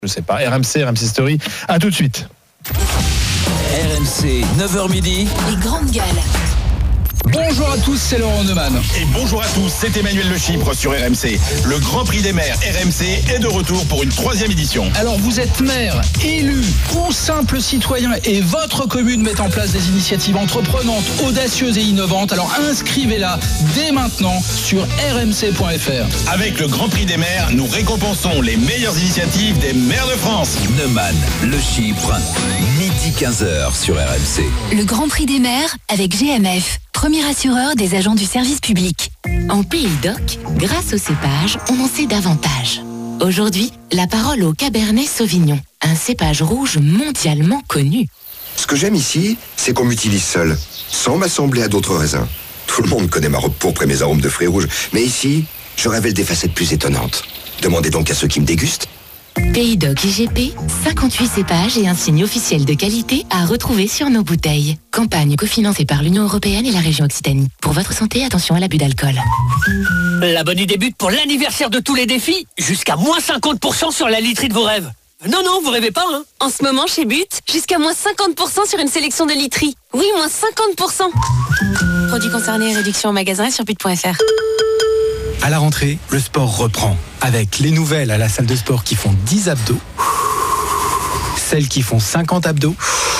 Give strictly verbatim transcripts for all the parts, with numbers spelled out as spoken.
Je sais pas. R M C, R M C Story. À tout de suite. R M C, neuf heures midi. Les grandes gueules. Bonjour à tous, c'est Laurent Neumann. Et bonjour à tous, c'est Emmanuel Le Chypre sur R M C. Le Grand Prix des maires R M C est de retour pour une troisième édition. Alors vous êtes maire, élu ou simple citoyen et votre commune met en place des initiatives entreprenantes, audacieuses et innovantes. Alors inscrivez-la dès maintenant sur r m c point f r. Avec le Grand Prix des maires, nous récompensons les meilleures initiatives des maires de France. Neumann, Le Chypre, midi quinze heures sur R M C. Le Grand Prix des maires avec G M F. Premier assureur des agents du service public. En Pays d'Oc, grâce au cépage, on en sait davantage. Aujourd'hui, la parole au Cabernet Sauvignon, un cépage rouge mondialement connu. Ce que j'aime ici, c'est qu'on m'utilise seul, sans m'assembler à d'autres raisins. Tout le monde connaît ma robe pourpre et mes arômes de fruits rouges, mais ici, je révèle des facettes plus étonnantes. Demandez donc à ceux qui me dégustent. Pays d'Oc I G P, cinquante-huit cépages et un signe officiel de qualité à retrouver sur nos bouteilles. Campagne cofinancée par l'Union Européenne et la région Occitanie. Pour votre santé, attention à l'abus d'alcool. La bonne idée débute pour l'anniversaire de tous les défis. Jusqu'à moins cinquante pour cent sur la literie de vos rêves. Non, non, vous rêvez pas, hein. En ce moment, chez But, jusqu'à moins cinquante pour cent sur une sélection de literie. Oui, moins cinquante pour cent. Produits concernés, réduction au magasin et sur but point f r. À la rentrée, le sport reprend. Avec les nouvelles à la salle de sport qui font dix abdos, celles qui font cinquante abdos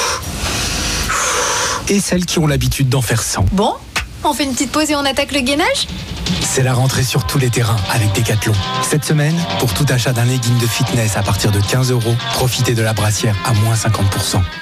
et celles qui ont l'habitude d'en faire cent. Bon, on fait une petite pause et on attaque le gainage ? C'est la rentrée sur tous les terrains avec Decathlon. Cette semaine, pour tout achat d'un legging de fitness à partir de quinze euros, profitez de la brassière à moins cinquante pour cent.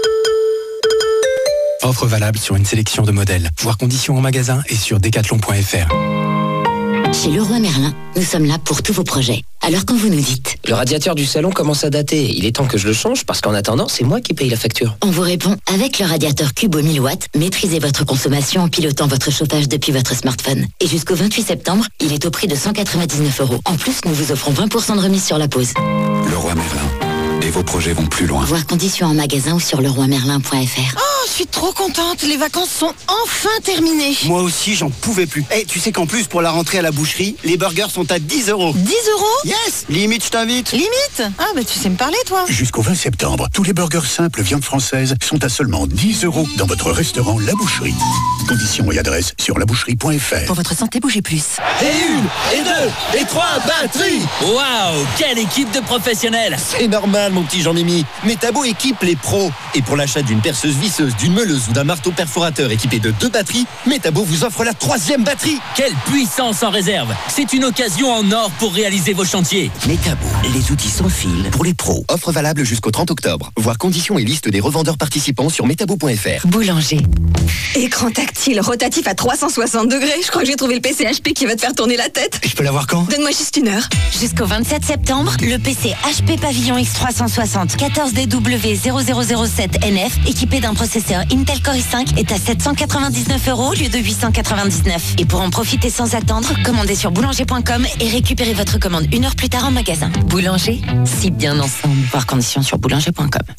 Offre valable sur une sélection de modèles. Voir conditions en magasin et sur decathlon point f r. Chez Leroy Merlin, nous sommes là pour tous vos projets. Alors quand vous nous dites « Le radiateur du salon commence à dater, il est temps que je le change parce qu'en attendant, c'est moi qui paye la facture. » On vous répond « Avec le radiateur Cubo mille watts, maîtrisez votre consommation en pilotant votre chauffage depuis votre smartphone. Et jusqu'au vingt-huit septembre, il est au prix de cent quatre-vingt-dix-neuf euros. En plus, nous vous offrons vingt pour cent de remise sur la pose. » Leroy Merlin. Et vos projets vont plus loin. Voir conditions en magasin ou sur leroy merlin point f r. Oh, je suis trop contente, les vacances sont enfin terminées. Moi aussi, j'en pouvais plus. Et hey, tu sais qu'en plus, pour la rentrée à la boucherie, les burgers sont à dix euros. dix euros ? Yes. Limite, je t'invite. Limite ? Ah bah tu sais me parler, toi. Jusqu'au vingt septembre, tous les burgers simples viande française sont à seulement dix euros dans votre restaurant La Boucherie. Conditions et adresse sur laboucherie point f r. Pour votre santé, bougez plus. Et une, et deux, et trois, batterie. Waouh, quelle équipe de professionnels. C'est normal, mon petit Jean-Mimi. Metabo équipe les pros. Et pour l'achat d'une perceuse visseuse, d'une meuleuse ou d'un marteau perforateur équipé de deux batteries, Metabo vous offre la troisième batterie. Quelle puissance en réserve. C'est une occasion en or pour réaliser vos chantiers. Metabo, les outils sans fil pour les pros. Offre valable jusqu'au trente octobre. Voir conditions et liste des revendeurs participants sur metabo point f r. Boulanger. Écran tactile rotatif à trois cent soixante degrés. Je crois que j'ai trouvé le P C H P qui va te faire tourner la tête. Je peux l'avoir quand ? Donne-moi juste une heure. Jusqu'au vingt-sept septembre, le P C H P Pavillon X trois cent soixante quatorze D W zéro zéro zéro sept N F équipé d'un processeur Intel Core i cinq est à sept cent quatre-vingt-dix-neuf euros au lieu de huit cent quatre-vingt-dix-neuf. Et pour en profiter sans attendre, commandez sur boulanger point com et récupérez votre commande une heure plus tard en magasin. Boulanger, si bien ensemble. Voir conditions sur boulanger point com.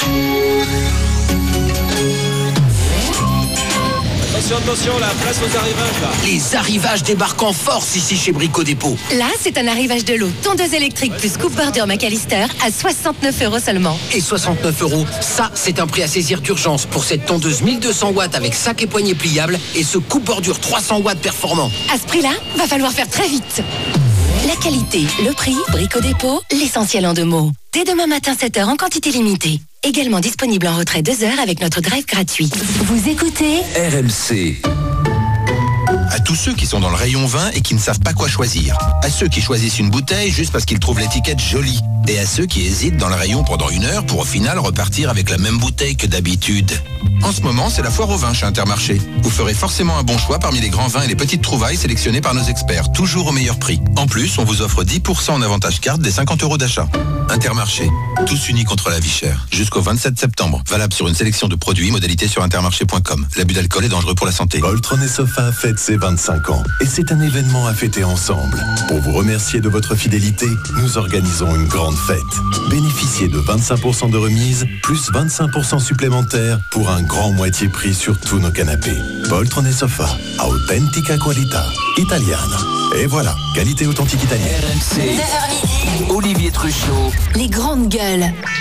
Attention, attention, la place aux arrivages là. Les arrivages débarquent en force ici chez Brico Dépôt. Là, c'est un arrivage de l'eau. Tondeuse électrique plus coupe bordure McAllister à soixante-neuf euros seulement. Et soixante-neuf euros, ça c'est un prix à saisir d'urgence pour cette tondeuse mille deux cents watts avec sac et poignée pliable et ce coupe bordure trois cents watts performant. À ce prix-là, va falloir faire très vite. La qualité, le prix, Brico Dépôt, l'essentiel en deux mots. Dès demain matin sept heures en quantité limitée. Également disponible en retrait deux heures avec notre drive gratuit. Vous écoutez R M C. À tous ceux qui sont dans le rayon vin et qui ne savent pas quoi choisir. À ceux qui choisissent une bouteille juste parce qu'ils trouvent l'étiquette jolie. Et à ceux qui hésitent dans le rayon pendant une heure pour au final repartir avec la même bouteille que d'habitude. En ce moment, c'est la foire au vin chez Intermarché. Vous ferez forcément un bon choix parmi les grands vins et les petites trouvailles sélectionnées par nos experts, toujours au meilleur prix. En plus, on vous offre dix pour cent en avantage carte des cinquante euros d'achat. Intermarché, tous unis contre la vie chère. Jusqu'au vingt-sept septembre. Valable sur une sélection de produits, modalités sur intermarché point com. L'abus d'alcool est dangereux pour la santé. Poltron et Sofa fête ses vingt-cinq ans. Et c'est un événement à fêter ensemble. Pour vous remercier de votre fidélité, nous organisons une grande fête. Bénéficiez de vingt-cinq pour cent de remise, plus vingt-cinq pour cent supplémentaires pour un grand moitié prix sur tous nos canapés. Poltrone et sofa, autentica qualità, italiana. Et voilà, qualité authentique italienne. R M C, Olivier Truchot. Les grandes gueules.